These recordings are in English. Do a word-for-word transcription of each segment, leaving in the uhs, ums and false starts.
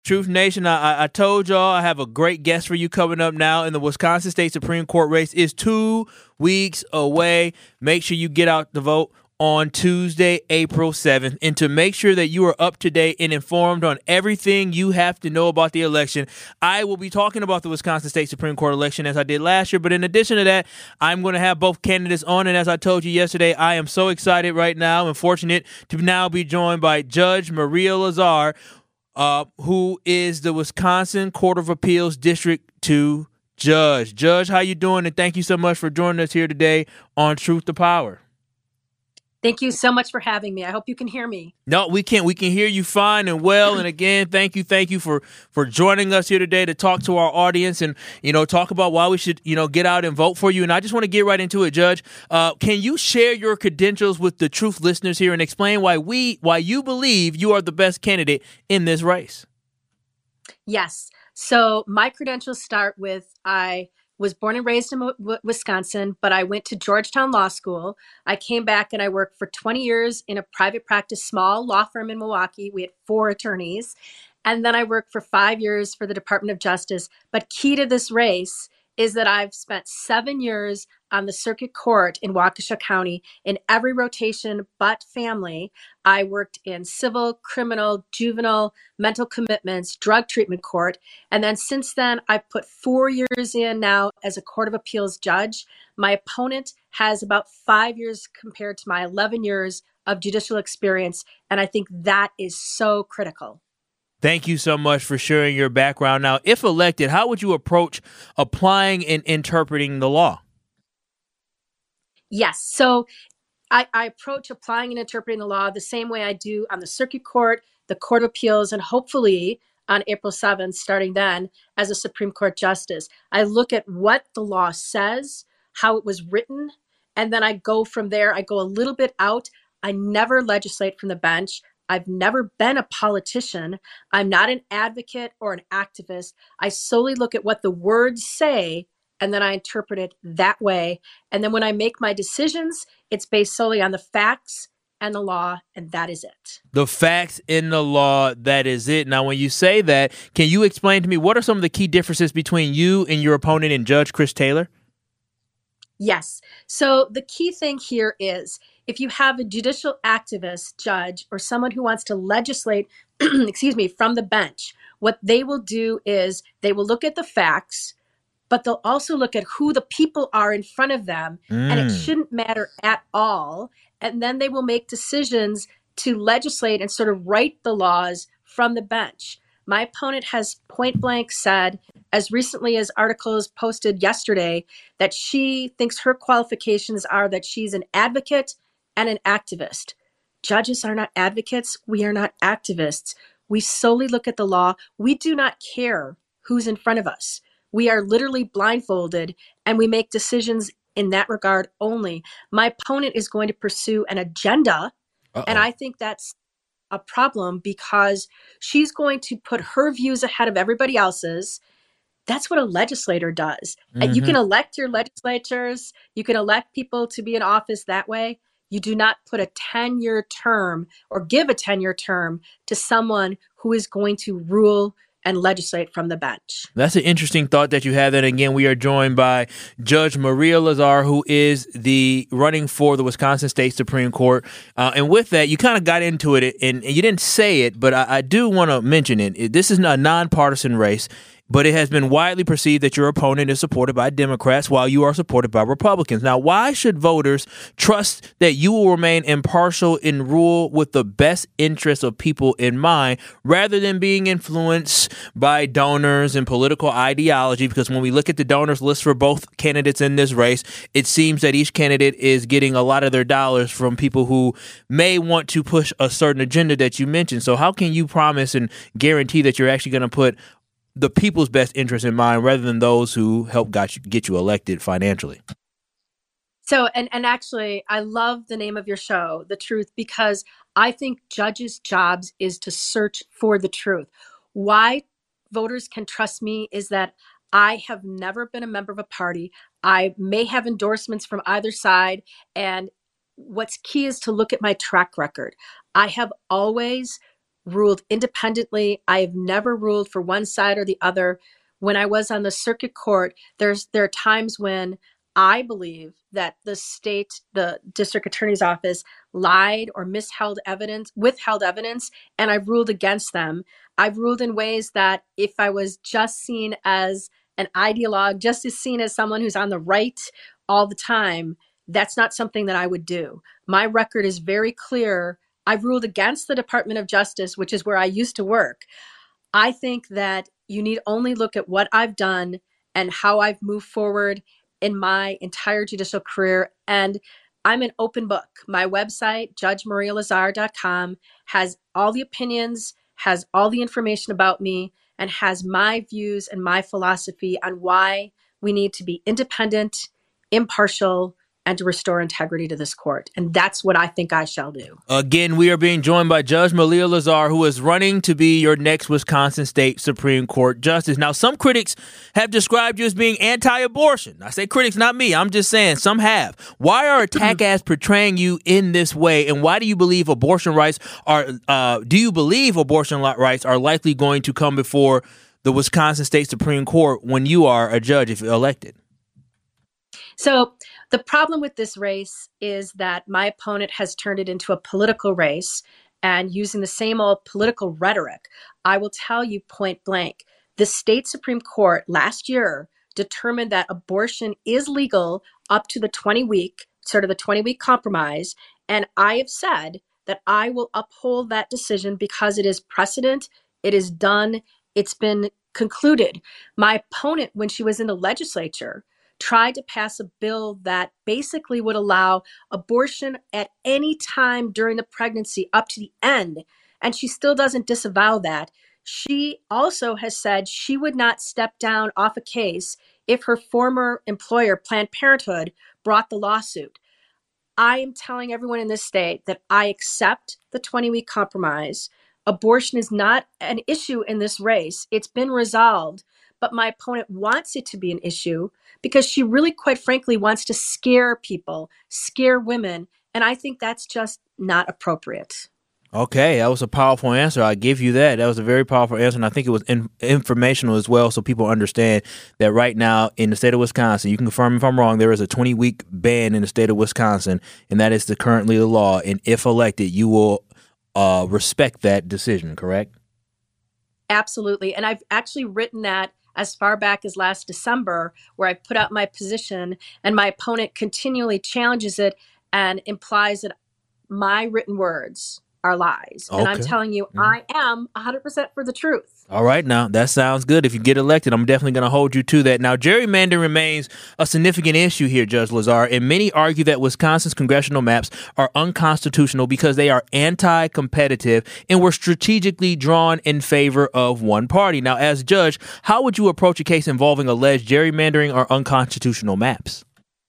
Truth Nation, I, I told y'all I have a great guest for you coming up now, and the Wisconsin State Supreme Court race is two weeks away. Make sure you get out the vote on Tuesday, April seventh. And to make sure that you are up to date and informed on everything you have to know about the election, I will be talking about the Wisconsin State Supreme Court election as I did last year. But in addition to that, I'm going to have both candidates on. And as I told you yesterday, I am so excited right now and fortunate to now be joined by Judge Maria Lazar, Uh, who is the Wisconsin Court of Appeals District two judge. Judge, how you doing? And thank you so much for joining us here today on Truth to Power. Thank you so much for having me. I hope you can hear me. No, we can't. We can hear you fine and well. And again, thank you. Thank you for, for joining us here today to talk to our audience and, you know, talk about why we should, you know, get out and vote for you. And I just want to get right into it, Judge. Uh, can you share your credentials with the Truth listeners here and explain why we, why you believe you are the best candidate in this race? Yes. So my credentials start with I was born and raised in Wisconsin, but I went to Georgetown Law School. I came back and I worked for twenty years in a private practice, small law firm in Milwaukee. We had four attorneys. And then I worked for five years for the Department of Justice. But key to this race is that I've spent seven years on the circuit court in Waukesha County. In every rotation but family, I worked in civil, criminal, juvenile, mental commitments, drug treatment court. And then since then, I've put four years in now as a Court of Appeals judge. My opponent has about five years compared to my eleven years of judicial experience. And I think that is so critical. Thank you so much for sharing your background. Now, if elected, how would you approach applying and interpreting the law? Yes. So I, I approach applying and interpreting the law the same way I do on the circuit court, the Court of Appeals, and hopefully on April seventh, starting then, as a Supreme Court justice. I look at what the law says, how it was written, and then I go from there. I go a little bit out. I never legislate from the bench. I've never been a politician. I'm not an advocate or an activist. I solely look at what the words say, and then I interpret it that way. And then when I make my decisions, it's based solely on the facts and the law, and that is it. The facts in the law, that is it. Now, when you say that, can you explain to me what are some of the key differences between you and your opponent and Judge Chris Taylor? Yes. So the key thing here is if you have a judicial activist judge or someone who wants to legislate, excuse me, from the bench, what they will do is they will look at the facts, but they'll also look at who the people are in front of them. Mm. And it shouldn't matter at all. And then they will make decisions to legislate and sort of write the laws from the bench. My opponent has point blank said, as recently as articles posted yesterday, that she thinks her qualifications are that she's an advocate and an activist. Judges are not advocates. We are not activists. We solely look at the law. We do not care who's in front of us. We are literally blindfolded and we make decisions in that regard only. My opponent is going to pursue an agenda. Uh-oh. And I think that's a problem because she's going to put her views ahead of everybody else's. That's what a legislator does. Mm-hmm. And you can elect your legislatures. You can elect people to be in office that way. You do not put a ten-year term or give a ten-year term to someone who is going to rule and legislate from the bench. That's an interesting thought that you have. And again, we are joined by Judge Maria Lazar, who is the running for the Wisconsin State Supreme Court. Uh, and with that, you kind of got into it, and, and you didn't say it, but I, I do want to mention it. it. This is a nonpartisan race, but it has been widely perceived that your opponent is supported by Democrats while you are supported by Republicans. Now, why should voters trust that you will remain impartial and rule with the best interests of people in mind rather than being influenced by donors and political ideology? Because when we look at the donors list for both candidates in this race, it seems that each candidate is getting a lot of their dollars from people who may want to push a certain agenda that you mentioned. So how can you promise and guarantee that you're actually going to put the people's best interest in mind rather than those who help got you, get you elected financially? So, and, and actually, I love the name of your show, The Truth, because I think judges' jobs is to search for the truth. Why voters can trust me is that I have never been a member of a party. I may have endorsements from either side. And what's key is to look at my track record. I have always ruled independently. I have never ruled for one side or the other. When I was on the circuit court, there's there are times when I believe that the state, the district attorney's office lied or misheld evidence, withheld evidence, and I've ruled against them. I've ruled in ways that if I was just seen as an ideologue, just as seen as someone who's on the right all the time, that's not something that I would do. My record is very clear. I've ruled against the Department of Justice, which is where I used to work. I think that you need only look at what I've done and how I've moved forward in my entire judicial career. And I'm an open book. My website, judge maria lazar dot com, has all the opinions, has all the information about me, and has my views and my philosophy on why we need to be independent, impartial, and to restore integrity to this court. And that's what I think I shall do. Again, we are being joined by Judge Maria Lazar, who is running to be your next Wisconsin State Supreme Court Justice. Now, some critics have described you as being anti-abortion. I say critics, not me. I'm just saying some have. Why are attack ads portraying you in this way? And why do you believe abortion rights are, uh, do you believe abortion rights are likely going to come before the Wisconsin State Supreme Court when you are a judge if elected? So the problem with this race is that my opponent has turned it into a political race and using the same old political rhetoric. I will tell you point blank, the state Supreme Court last year determined that abortion is legal up to the twenty week, sort of the twenty week compromise. And I have said that I will uphold that decision because it is precedent. It is done. It's been concluded. My opponent, when she was in the legislature, tried to pass a bill that basically would allow abortion at any time during the pregnancy up to the end. And she still doesn't disavow that. She also has said she would not step down off a case if her former employer, Planned Parenthood, brought the lawsuit. I am telling everyone in this state that I accept the twenty week compromise. Abortion is not an issue in this race. It's been resolved, but my opponent wants it to be an issue because she really, quite frankly, wants to scare people, scare women. And I think that's just not appropriate. Okay, that was a powerful answer. I give you that. That was a very powerful answer, and I think it was in- informational as well, so people understand that right now in the state of Wisconsin, you can confirm if I'm wrong, there is a twenty-week ban in the state of Wisconsin, and that is the currently the law. And if elected, you will uh, respect that decision, correct? Absolutely. And I've actually written that as far back as last December, where I put out my position and my opponent continually challenges it and implies that my written words are lies. Okay. And I'm telling you, mm-hmm. I am one hundred percent for the truth. All right. Now, that sounds good. If you get elected, I'm definitely going to hold you to that. Now, gerrymandering remains a significant issue here, Judge Lazar, and many argue that Wisconsin's congressional maps are unconstitutional because they are anti-competitive and were strategically drawn in favor of one party. Now, as judge, how would you approach a case involving alleged gerrymandering or unconstitutional maps?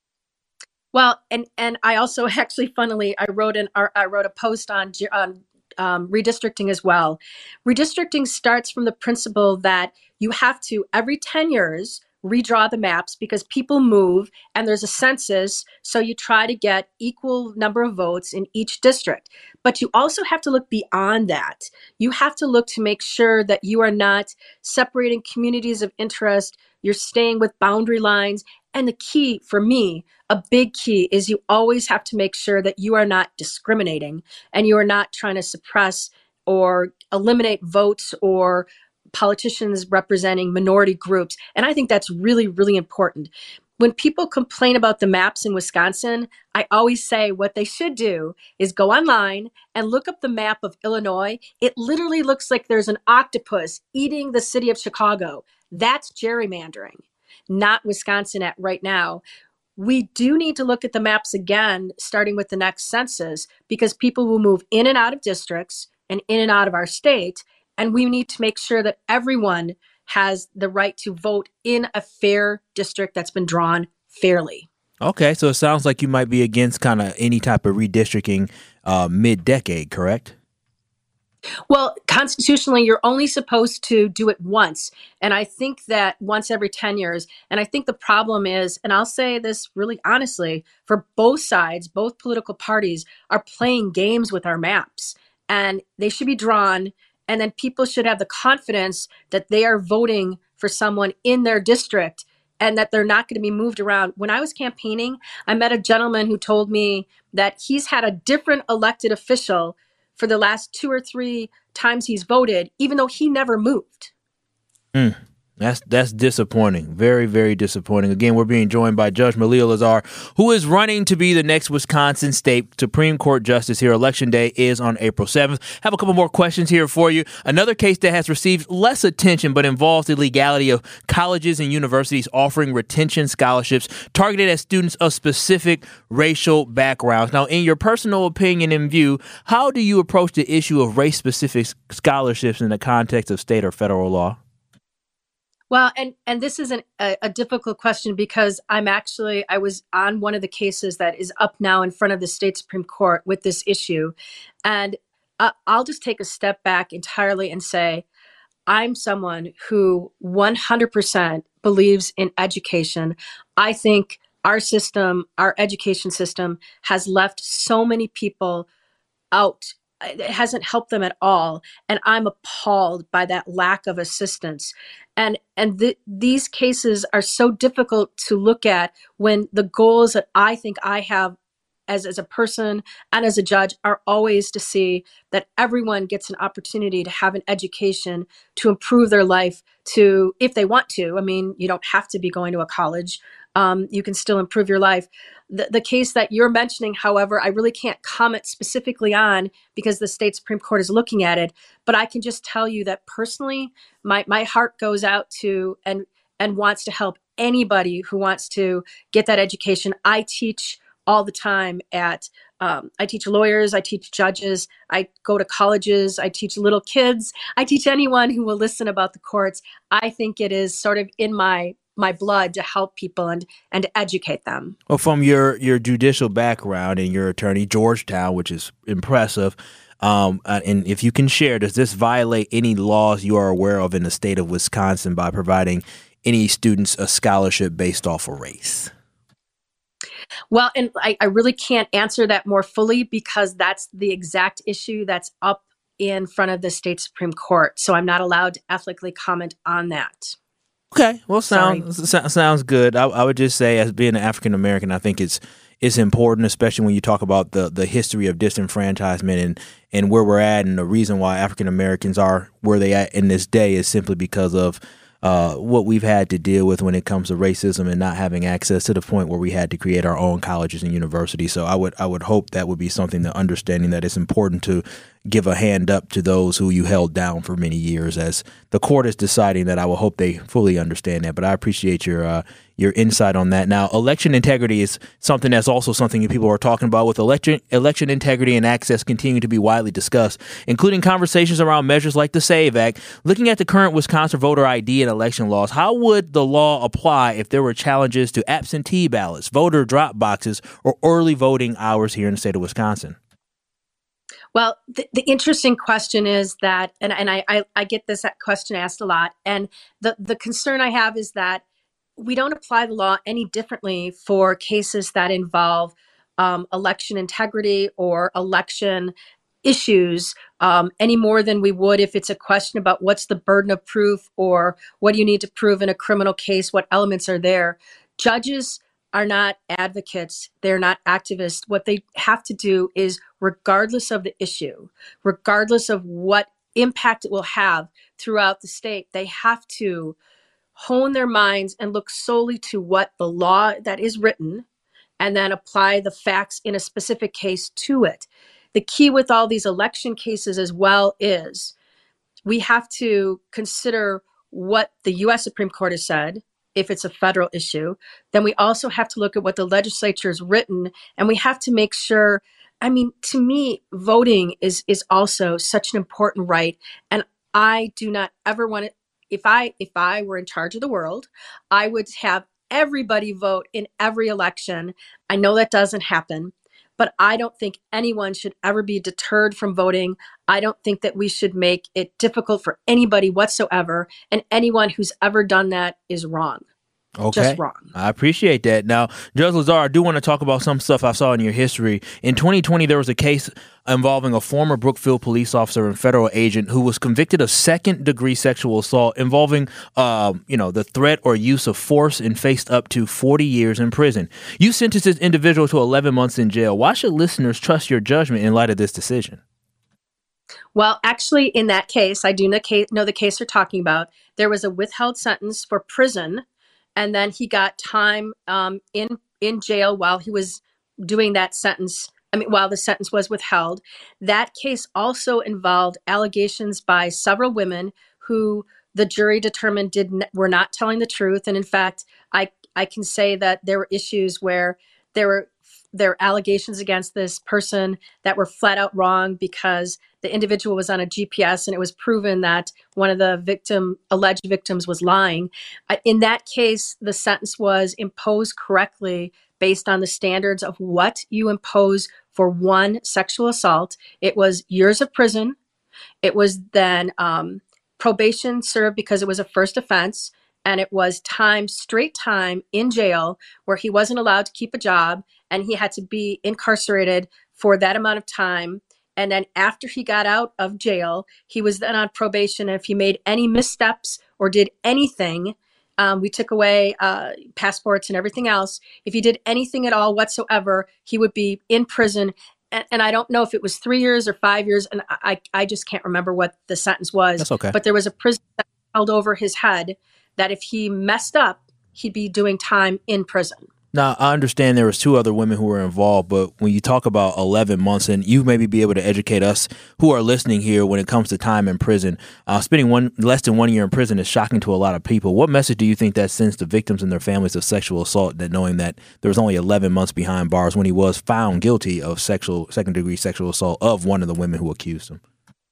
Well, and and I also actually, funnily, I wrote an I wrote a post on on um, redistricting as well. Redistricting starts from the principle that you have to every ten years redraw the maps because people move and there's a census, so you try to get equal number of votes in each district. But you also have to look beyond that. You have to look to make sure that you are not separating communities of interest. You're staying with boundary lines. And the key for me, a big key, is you always have to make sure that you are not discriminating and you are not trying to suppress or eliminate votes or politicians representing minority groups. And I think that's really, really important. When people complain about the maps in Wisconsin, I always say what they should do is go online and look up the map of Illinois. It literally looks like there's an octopus eating the city of Chicago. That's gerrymandering, not Wisconsin at right now. We do need to look at the maps again, starting with the next census, because people will move in and out of districts and in and out of our state. And we need to make sure that everyone has the right to vote in a fair district that's been drawn fairly. Okay, so it sounds like you might be against kind of any type of redistricting uh, mid-decade, correct? Well, constitutionally, you're only supposed to do it once. And I think that once every ten years. And I think the problem is, and I'll say this really honestly, for both sides, both political parties are playing games with our maps. and they should be drawn. And then people should have the confidence that they are voting for someone in their district and that they're not going to be moved around. When I was campaigning, I met a gentleman who told me that he's had a different elected official for the last two or three times he's voted, even though he never moved. Mm. That's that's disappointing. Very, very disappointing. Again, we're being joined by Judge Malia Lazar, who is running to be the next Wisconsin State Supreme Court Justice here. Election Day is on April seventh. Have a couple more questions here for you. Another case that has received less attention but involves the legality of colleges and universities offering retention scholarships targeted at students of specific racial backgrounds. Now, in your personal opinion and view, how do you approach the issue of race-specific scholarships in the context of state or federal law? Well, and, and this is an, a, a difficult question because I'm actually, I was on one of the cases that is up now in front of the state Supreme Court with this issue. And uh, I'll just take a step back entirely and say, I'm someone who one hundred percent believes in education. I think our system, our education system has left so many people out. It hasn't helped them at all. And I'm appalled by that lack of assistance. And and th- these cases are so difficult to look at when the goals that I think I have as, as a person and as a judge are always to see that everyone gets an opportunity to have an education, to improve their life, to, if they want to. I mean, you don't have to be going to a college. Um, you can still improve your life. The, the case that you're mentioning, however, I really can't comment specifically on because the state Supreme Court is looking at it. But I can just tell you that personally, my, my heart goes out to and and wants to help anybody who wants to get that education. I teach all the time at, um, I teach lawyers, I teach judges, I go to colleges, I teach little kids, I teach anyone who will listen about the courts. I think it is sort of in my my blood to help people and and to educate them. Well, from your, your judicial background and your attorney, Georgetown, which is impressive, um, and if you can share, does this violate any laws you are aware of in the state of Wisconsin by providing any students a scholarship based off of race? Well, and I, I really can't answer that more fully because that's the exact issue that's up in front of the state Supreme Court. So I'm not allowed to ethically comment on that. Okay, well, sounds sounds good. I, I would just say, as being an African American, I think it's it's important, especially when you talk about the the history of disenfranchisement and and where we're at, and the reason why African Americans are where they at in this day is simply because of uh, what we've had to deal with when it comes to racism and not having access to the point where we had to create our own colleges and universities. So I would I would hope that would be something that understanding that it's important to give a hand up to those who you held down for many years as the court is deciding that. I will hope they fully understand that. But I appreciate your uh, your insight on that. Now, election integrity is something that's also something that people are talking about, with election election integrity and access continuing to be widely discussed, including conversations around measures like the SAVE Act. Looking at the current Wisconsin voter I D and election laws, how would the law apply if there were challenges to absentee ballots, voter drop boxes, or early voting hours here in the state of Wisconsin? Well, the, the interesting question is that, and, and I, I, I get this question asked a lot, and the, the concern I have is that we don't apply the law any differently for cases that involve um, election integrity or election issues um, any more than we would if it's a question about what's the burden of proof or what do you need to prove in a criminal case, what elements are there. Judges are not advocates. They're not activists. What they have to do is, regardless of the issue, regardless of what impact it will have throughout the state, they have to hone their minds and look solely to what the law that is written and then apply the facts in a specific case to it. The key with all these election cases as well is we have to consider what the U S Supreme Court has said. If it's a federal issue, then we also have to look at what the legislature has written, and we have to make sure. I mean, to me, voting is is also such an important right, and I do not ever want to. If I if I were in charge of the world, I would have everybody vote in every election. I know that doesn't happen, but I don't think anyone should ever be deterred from voting. I don't think that we should make it difficult for anybody whatsoever. And anyone who's ever done that is wrong. Okay. Just wrong. I appreciate that. Now, Judge Lazar, I do want to talk about some stuff I saw in your history. In twenty twenty, there was a case involving a former Brookfield police officer and federal agent who was convicted of second-degree sexual assault involving, uh, you know, the threat or use of force and faced up to forty years in prison. You sentenced this individual to eleven months in jail. Why should listeners trust your judgment in light of this decision? Well, actually, in that case, I do know the case you're talking about. There was a withheld sentence for prison, and then he got time um, in in jail while he was doing that sentence. I mean, while the sentence was withheld. That case also involved allegations by several women who the jury determined did n- were not telling the truth. And in fact, I I can say that there were issues where there were there were allegations against this person that were flat out wrong because the individual was on a G P S and it was proven that one of the victim alleged victims was lying. Uh, In that case, the sentence was imposed correctly based on the standards of what you impose for one sexual assault. It was years of prison. It was then um, probation served because it was a first offense, and it was time, straight time in jail where he wasn't allowed to keep a job and he had to be incarcerated for that amount of time. And then after he got out of jail, he was then on probation. And if he made any missteps or did anything, um, we took away uh, passports and everything else. If he did anything at all whatsoever, he would be in prison. And, and I don't know if it was three years or five years. And I, I just can't remember what the sentence was. That's okay. But there was a prison sentence held over his head that if he messed up, he'd be doing time in prison. Now, I understand there was two other women who were involved, but when you talk about eleven months, and you maybe be able to educate us who are listening here when it comes to time in prison, uh, spending one less than one year in prison is shocking to a lot of people. What message do you think that sends to victims and their families of sexual assault, that knowing that there was only eleven months behind bars when he was found guilty of sexual second-degree sexual assault of one of the women who accused him?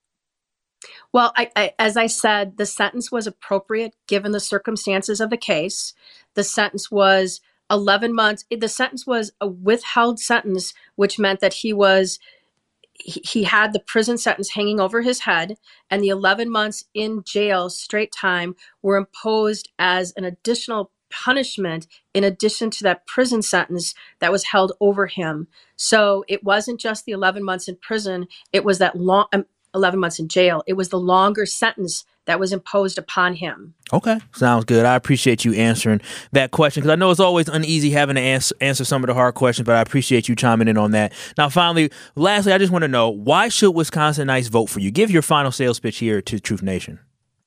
Well, I, I, as I said, the sentence was appropriate given the circumstances of the case. The sentence was eleven months. The sentence was a withheld sentence, which meant that he was he, he had the prison sentence hanging over his head, and the eleven months in jail straight time were imposed as an additional punishment in addition to that prison sentence that was held over him. So it wasn't just the eleven months in prison, it was that long um, eleven months in jail. It was the longer sentence that was imposed upon him. Okay. Sounds good. I appreciate you answering that question, because I know it's always uneasy having to answer, answer some of the hard questions, but I appreciate you chiming in on that. Now, finally, lastly, I just want to know, why should Wisconsinites vote for you? Give your final sales pitch here to Truth Nation.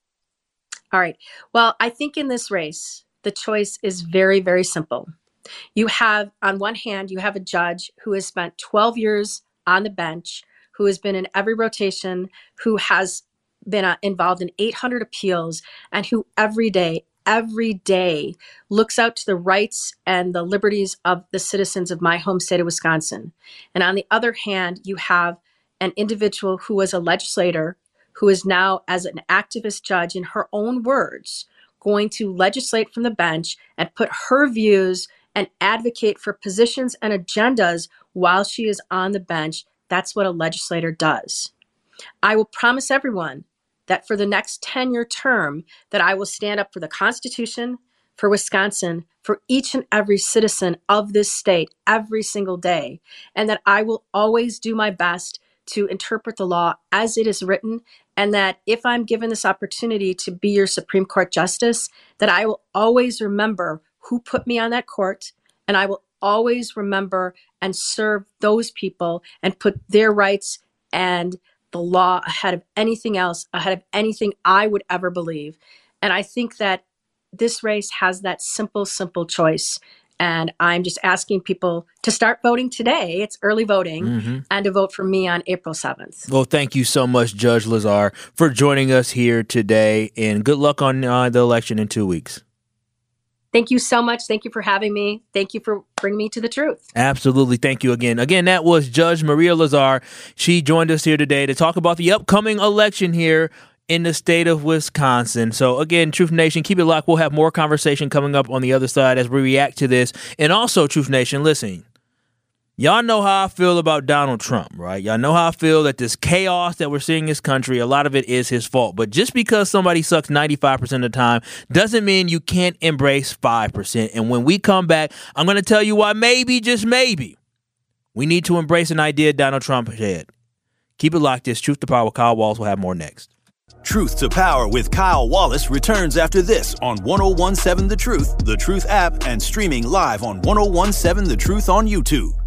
All right. Well, I think in this race, the choice is very, very simple. You have, on one hand, you have a judge who has spent twelve years on the bench, who has been in every rotation, who has been uh, involved in eight hundred appeals, and who every day, every day looks out to the rights and the liberties of the citizens of my home state of Wisconsin. And on the other hand, you have an individual who was a legislator, who is now, as an activist judge, in her own words, going to legislate from the bench and put her views and advocate for positions and agendas while she is on the bench. That's what a legislator does. I will promise everyone that for the next ten-year term, that I will stand up for the Constitution, for Wisconsin, for each and every citizen of this state every single day, and that I will always do my best to interpret the law as it is written, and that if I'm given this opportunity to be your Supreme Court justice, that I will always remember who put me on that court, and I will always remember and serve those people and put their rights and the law ahead of anything else, ahead of anything I would ever believe. And I think that this race has that simple, simple choice. And I'm just asking people to start voting today. It's early voting, mm-hmm. and to vote for me on April seventh. Well, thank you so much, Judge Lazar, for joining us here today. And good luck on uh, the election in two weeks. Thank you so much. Thank you for having me. Thank you for bringing me to the truth. Absolutely. Thank you again. Again, that was Judge Maria Lazar. She joined us here today to talk about the upcoming election here in the state of Wisconsin. So again, Truth Nation, keep it locked. We'll have more conversation coming up on the other side as we react to this. And also, Truth Nation, listen, Y'all know how I feel about Donald Trump, right? Y'all know how I feel that this chaos that we're seeing in this country, a lot of it is his fault. But just because somebody sucks ninety-five percent of the time doesn't mean you can't embrace five percent. And when we come back, I'm going to tell you why maybe, just maybe, we need to embrace an idea Donald Trump had. Keep it locked. This Truth to Power with Kyle Wallace will have more next. Truth to Power with Kyle Wallace returns after this on ten seventeen The Truth, The Truth app, and streaming live on ten seventeen The Truth on YouTube.